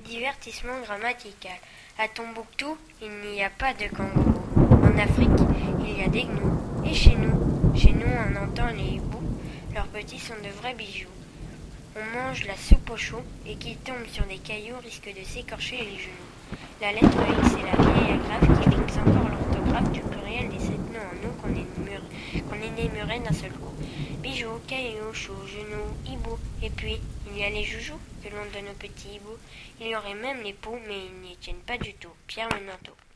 Divertissement grammatical. À Tombouctou, il n'y a pas de kangourous. En Afrique, il y a des gnous. Et chez nous, on entend les hiboux. Leurs petits sont de vrais bijoux. On mange la soupe au chou et qui tombe sur des cailloux risque de s'écorcher les genoux. La lettre X est la vieille agrafe qui fixe encore l'orthographe du pluriel des 7 noms en nous qu'on énumérait d'un seul coup. Bijoux, cailloux, chou, genoux, hibou. Et puis, il y a les joujoux que l'on donne aux petits hiboux. Il y aurait même les poux, mais ils n'y tiennent pas du tout. Pierre Menanteau.